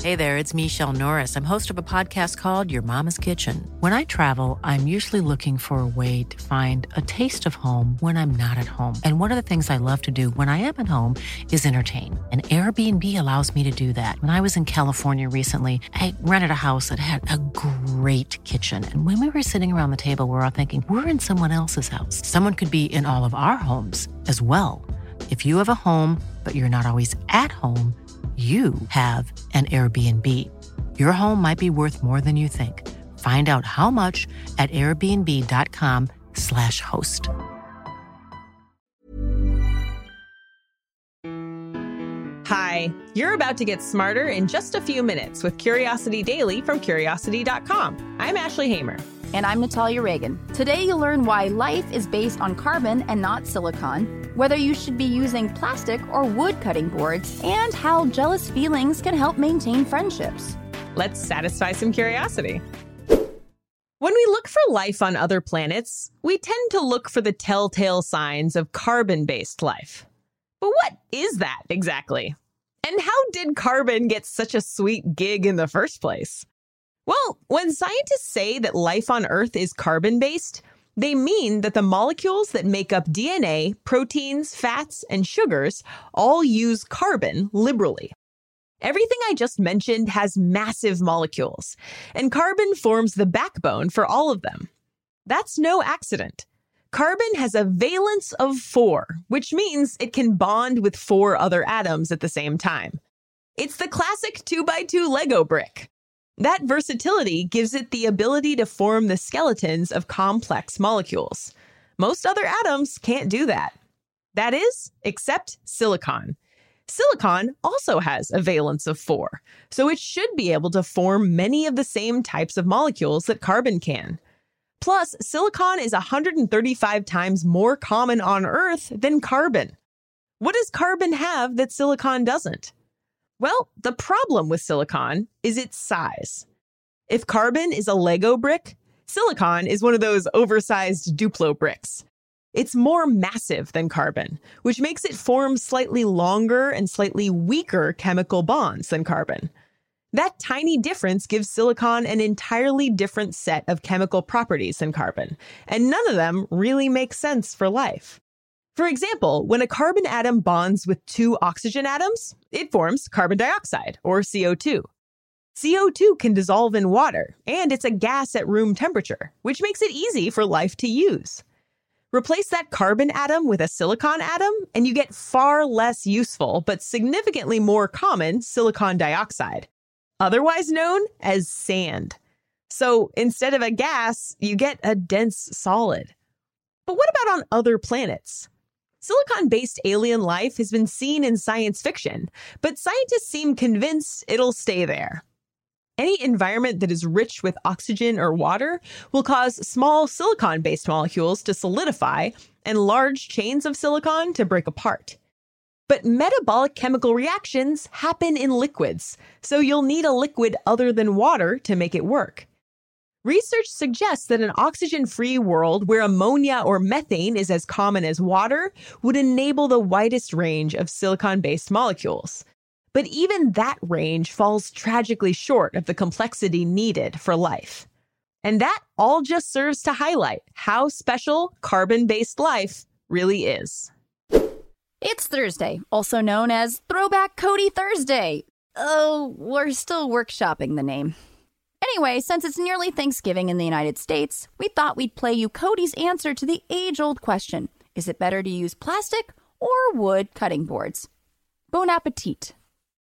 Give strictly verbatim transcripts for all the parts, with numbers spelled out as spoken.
Hey there, it's Michelle Norris. I'm host of a podcast called Your Mama's Kitchen. When I travel, I'm usually looking for a way to find a taste of home when I'm not at home. And one of the things I love to do when I am at home is entertain. And Airbnb allows me to do that. When I was in California recently, I rented a house that had a great kitchen. And when we were sitting around the table, we were all thinking, we're in someone else's house. Someone could be in all of our homes as well. If you have a home, but you're not always at home, you have an Airbnb. Your home might be worth more than you think. Find out how much at airbnb.com slash host. Hi, you're about to get smarter in just a few minutes with Curiosity Daily from curiosity dot com. I'm Ashley Hamer. And I'm Natalia Reagan. Today you'll learn why life is based on carbon and not silicon, whether you should be using plastic or wood cutting boards, and how jealous feelings can help maintain friendships. Let's satisfy some curiosity. When we look for life on other planets, we tend to look for the telltale signs of carbon-based life. But what is that exactly? And how did carbon get such a sweet gig in the first place? Well, when scientists say that life on Earth is carbon-based, they mean that the molecules that make up D N A, proteins, fats, and sugars all use carbon liberally. Everything I just mentioned has massive molecules, and carbon forms the backbone for all of them. That's no accident. Carbon has a valence of four, which means it can bond with four other atoms at the same time. It's the classic two by two Lego brick. That versatility gives it the ability to form the skeletons of complex molecules. Most other atoms can't do that. That is, except silicon. Silicon also has a valence of four, so it should be able to form many of the same types of molecules that carbon can. Plus, silicon is one hundred thirty-five times more common on Earth than carbon. What does carbon have that silicon doesn't? Well, the problem with silicon is its size. If carbon is a Lego brick, silicon is one of those oversized Duplo bricks. It's more massive than carbon, which makes it form slightly longer and slightly weaker chemical bonds than carbon. That tiny difference gives silicon an entirely different set of chemical properties than carbon, and none of them really make sense for life. For example, when a carbon atom bonds with two oxygen atoms, it forms carbon dioxide, or C O two. C O two can dissolve in water, and it's a gas at room temperature, which makes it easy for life to use. Replace that carbon atom with a silicon atom, and you get far less useful but significantly more common silicon dioxide, otherwise known as sand. So instead of a gas, you get a dense solid. But what about on other planets? Silicon-based alien life has been seen in science fiction, but scientists seem convinced it'll stay there. Any environment that is rich with oxygen or water will cause small silicon-based molecules to solidify and large chains of silicon to break apart. But metabolic chemical reactions happen in liquids, so you'll need a liquid other than water to make it work. Research suggests that an oxygen-free world where ammonia or methane is as common as water would enable the widest range of silicon-based molecules. But even that range falls tragically short of the complexity needed for life. And that all just serves to highlight how special carbon-based life really is. It's Thursday, also known as Throwback Cody Thursday. Oh, we're still workshopping the name. Anyway, since it's nearly Thanksgiving in the United States, we thought we'd play you Cody's answer to the age-old question, is it better to use plastic or wood cutting boards? Bon appetit.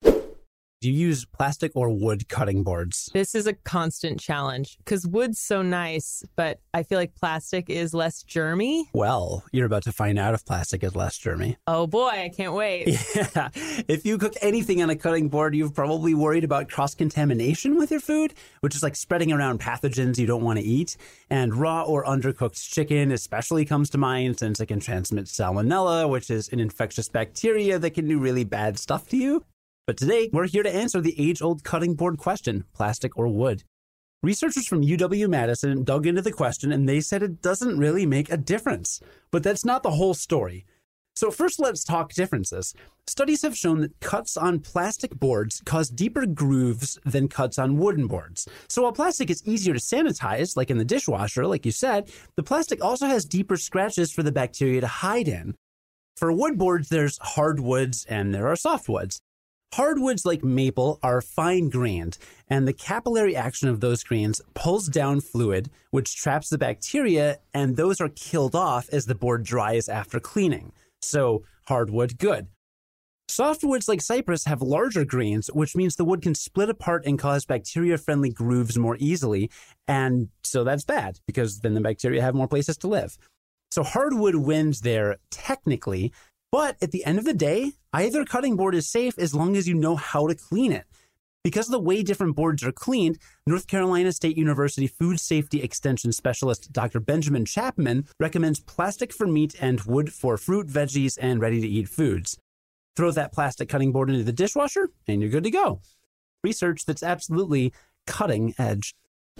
Do you use plastic or wood cutting boards? This is a constant challenge because wood's so nice, but I feel like plastic is less germy. Well, you're about to find out if plastic is less germy. Oh boy, I can't wait. Yeah. If you cook anything on a cutting board, you've probably worried about cross-contamination with your food, which is like spreading around pathogens you don't want to eat. And raw or undercooked chicken especially comes to mind since it can transmit salmonella, which is an infectious bacteria that can do really bad stuff to you. But today, we're here to answer the age-old cutting board question, plastic or wood. Researchers from U W-Madison dug into the question and they said it doesn't really make a difference. But that's not the whole story. So first, let's talk differences. Studies have shown that cuts on plastic boards cause deeper grooves than cuts on wooden boards. So while plastic is easier to sanitize, like in the dishwasher, like you said, the plastic also has deeper scratches for the bacteria to hide in. For wood boards, there's hardwoods and there are softwoods. Hardwoods like maple are fine-grained, and the capillary action of those grains pulls down fluid, which traps the bacteria, and those are killed off as the board dries after cleaning. So hardwood, good. Softwoods like cypress have larger grains, which means the wood can split apart and cause bacteria-friendly grooves more easily, and so that's bad, because then the bacteria have more places to live. So hardwood wins there technically, but at the end of the day, either cutting board is safe as long as you know how to clean it. Because of the way different boards are cleaned, North Carolina State University Food Safety Extension Specialist Doctor Benjamin Chapman recommends plastic for meat and wood for fruit, veggies, and ready-to-eat foods. Throw that plastic cutting board into the dishwasher, and you're good to go. Research that's absolutely cutting edge.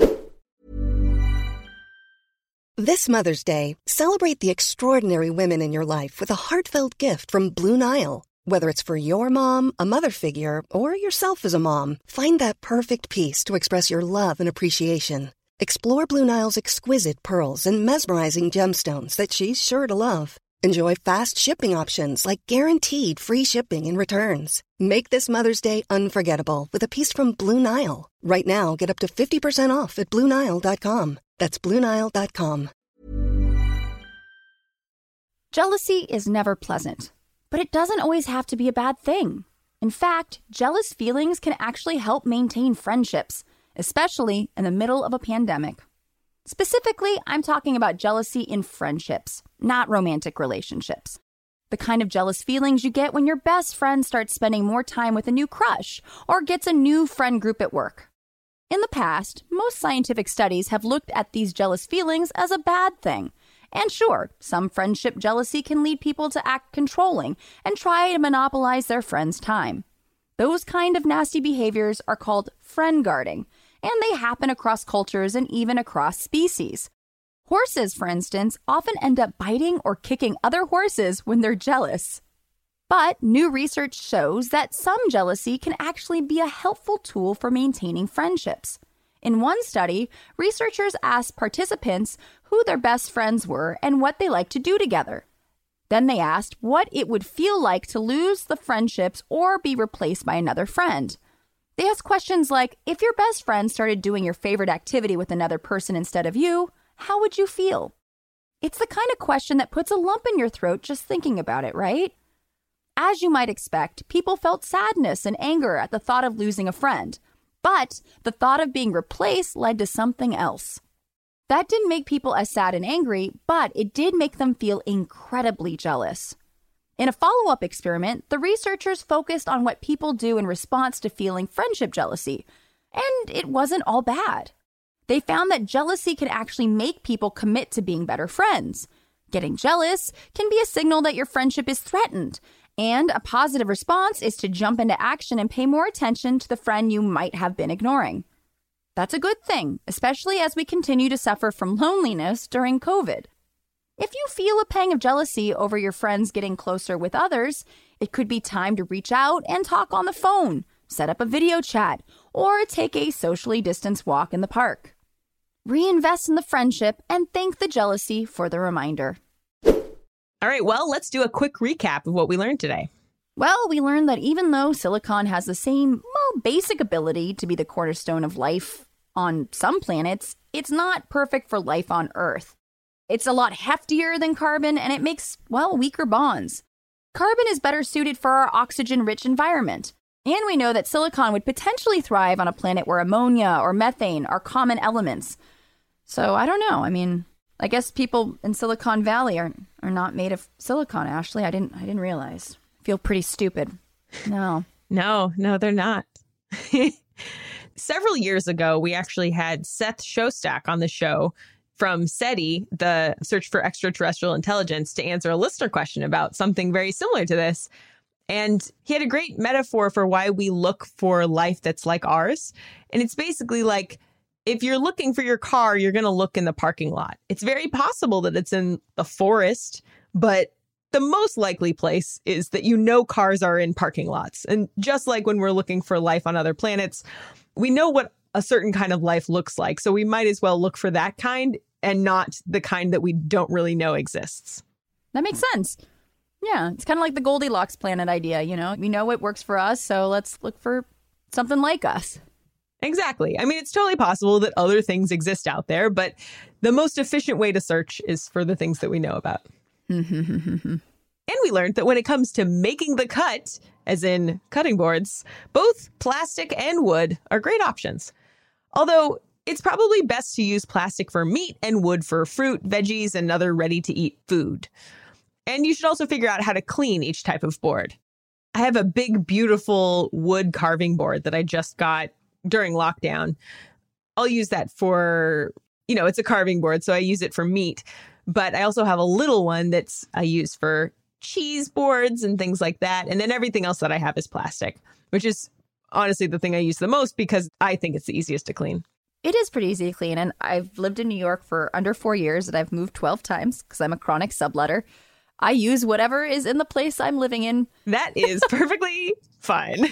This Mother's Day, celebrate the extraordinary women in your life with a heartfelt gift from Blue Nile. Whether it's for your mom, a mother figure, or yourself as a mom, find that perfect piece to express your love and appreciation. Explore Blue Nile's exquisite pearls and mesmerizing gemstones that she's sure to love. Enjoy fast shipping options like guaranteed free shipping and returns. Make this Mother's Day unforgettable with a piece from Blue Nile. Right now, get up to fifty percent off at Blue Nile dot com. That's Blue Nile dot com. Jealousy is never pleasant, but it doesn't always have to be a bad thing. In fact, jealous feelings can actually help maintain friendships, especially in the middle of a pandemic. Specifically, I'm talking about jealousy in friendships, not romantic relationships. The kind of jealous feelings you get when your best friend starts spending more time with a new crush or gets a new friend group at work. In the past, most scientific studies have looked at these jealous feelings as a bad thing. And sure, some friendship jealousy can lead people to act controlling and try to monopolize their friends' time. Those kind of nasty behaviors are called friend guarding, and they happen across cultures and even across species. Horses, for instance, often end up biting or kicking other horses when they're jealous. But new research shows that some jealousy can actually be a helpful tool for maintaining friendships. In one study, researchers asked participants who their best friends were and what they liked to do together. Then they asked what it would feel like to lose the friendships or be replaced by another friend. They asked questions like, if your best friend started doing your favorite activity with another person instead of you, how would you feel? It's the kind of question that puts a lump in your throat just thinking about it, right? As you might expect, people felt sadness and anger at the thought of losing a friend. But the thought of being replaced led to something else. That didn't make people as sad and angry, but it did make them feel incredibly jealous. In a follow-up experiment, the researchers focused on what people do in response to feeling friendship jealousy, and it wasn't all bad. They found that jealousy can actually make people commit to being better friends. Getting jealous can be a signal that your friendship is threatened, and a positive response is to jump into action and pay more attention to the friend you might have been ignoring. That's a good thing, especially as we continue to suffer from loneliness during COVID. If you feel a pang of jealousy over your friends getting closer with others, it could be time to reach out and talk on the phone, set up a video chat, or take a socially distanced walk in the park. Reinvest in the friendship and thank the jealousy for the reminder. All right, well, let's do a quick recap of what we learned today. Well, we learned that even though silicon has the same, well, basic ability to be the cornerstone of life on some planets, it's not perfect for life on Earth. It's a lot heftier than carbon, and it makes, well, weaker bonds. Carbon is better suited for our oxygen-rich environment. And we know that silicon would potentially thrive on a planet where ammonia or methane are common elements. So I don't know. I mean, I guess people in Silicon Valley are are not made of silicon, Ashley. I didn't I didn't realize. I feel pretty stupid. No. No, no, they're not. Several years ago, we actually had Seth Shostak on the show from SETI, the Search for Extraterrestrial Intelligence, to answer a listener question about something very similar to this. And he had a great metaphor for why we look for life that's like ours. And it's basically like, if you're looking for your car, you're going to look in the parking lot. It's very possible that it's in the forest, but The most likely place is that you know cars are in parking lots. And just like when we're looking for life on other planets, we know what a certain kind of life looks like. So we might as well look for that kind and not the kind that we don't really know exists. That makes sense. Yeah, it's kind of like the Goldilocks planet idea, you know? We know what works for us, so let's look for something like us. Exactly. I mean, it's totally possible that other things exist out there, but the most efficient way to search is for the things that we know about. And we learned that when it comes to making the cut, as in cutting boards, both plastic and wood are great options. Although it's probably best to use plastic for meat and wood for fruit, veggies, and other ready-to-eat food. And you should also figure out how to clean each type of board. I have a big, beautiful wood carving board that I just got during lockdown. I'll use that for, you know, it's a carving board, so I use it for meat. But I also have a little one that's I use for cheese boards and things like that. And then everything else that I have is plastic, which is honestly the thing I use the most because I think it's the easiest to clean. It is pretty easy to clean. And I've lived in New York for under four years and I've moved twelve times because I'm a chronic subletter. I use whatever is in the place I'm living in. That is perfectly fine.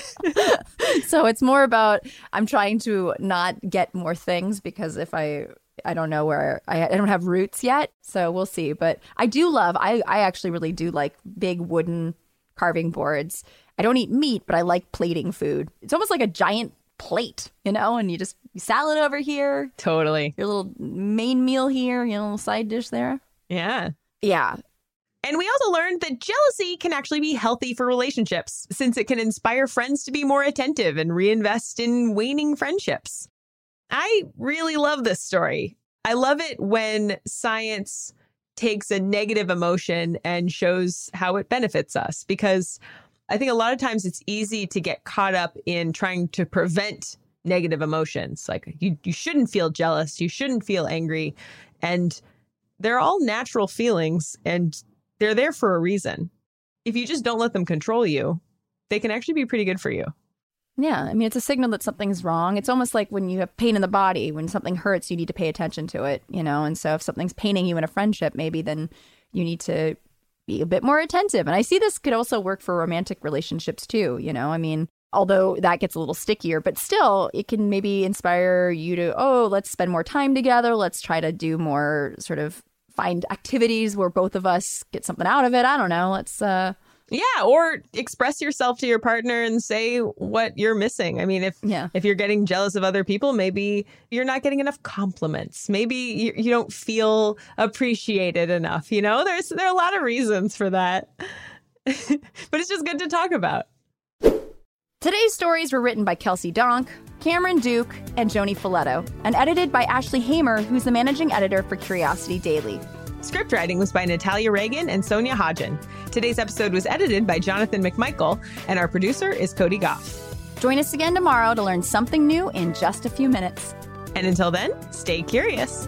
So it's more about I'm trying to not get more things because if I I don't know where I, I don't have roots yet. So we'll see. But I do love I, I actually really do like big wooden carving boards. I don't eat meat, but I like plating food. It's almost like a giant plate, you know, and you just salad over here. Totally. Your little main meal here, your little side dish there. Yeah. Yeah. And we also learned that jealousy can actually be healthy for relationships, since it can inspire friends to be more attentive and reinvest in waning friendships. I really love this story. I love it when science takes a negative emotion and shows how it benefits us, because I think a lot of times it's easy to get caught up in trying to prevent negative emotions. Like you, you shouldn't feel jealous. You shouldn't feel angry. And they're all natural feelings and they're there for a reason. If you just don't let them control you, they can actually be pretty good for you. Yeah, I mean, it's a signal that something's wrong. It's almost like when you have pain in the body, when something hurts, you need to pay attention to it, you know? And so if something's paining you in a friendship, maybe then you need to be a bit more attentive. And I see this could also work for romantic relationships too, you know? I mean, although that gets a little stickier, but still it can maybe inspire you to, oh, let's spend more time together. Let's try to do more sort of find activities where both of us get something out of it. I don't know. Let's, uh, yeah, or express yourself to your partner and say what you're missing. I mean, if yeah. if you're getting jealous of other people, maybe you're not getting enough compliments. Maybe you, you don't feel appreciated enough. You know, there's there are a lot of reasons for that. But it's just good to talk about. Today's stories were written by Kelsey Donk, Cameron Duke, and Joni Folletto, and edited by Ashley Hamer, who's the managing editor for Curiosity Daily. Script writing was by Natalia Reagan and Sonia Hodgen. Today's episode was edited by Jonathan McMichael, and our producer is Cody Goff. Join us again tomorrow to learn something new in just a few minutes. And until then, stay curious.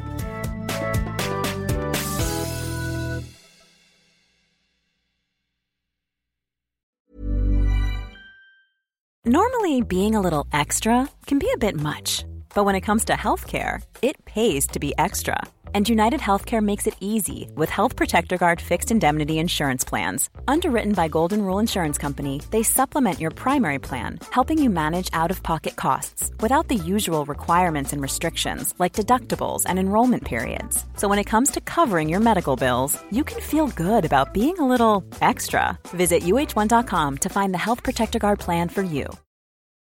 Normally, being a little extra can be a bit much, but when it comes to healthcare, it pays to be extra. And United Healthcare makes it easy with Health Protector Guard fixed indemnity insurance plans. Underwritten by Golden Rule Insurance Company, they supplement your primary plan, helping you manage out-of-pocket costs without the usual requirements and restrictions like deductibles and enrollment periods. So when it comes to covering your medical bills, you can feel good about being a little extra. Visit U H one dot com to find the Health Protector Guard plan for you.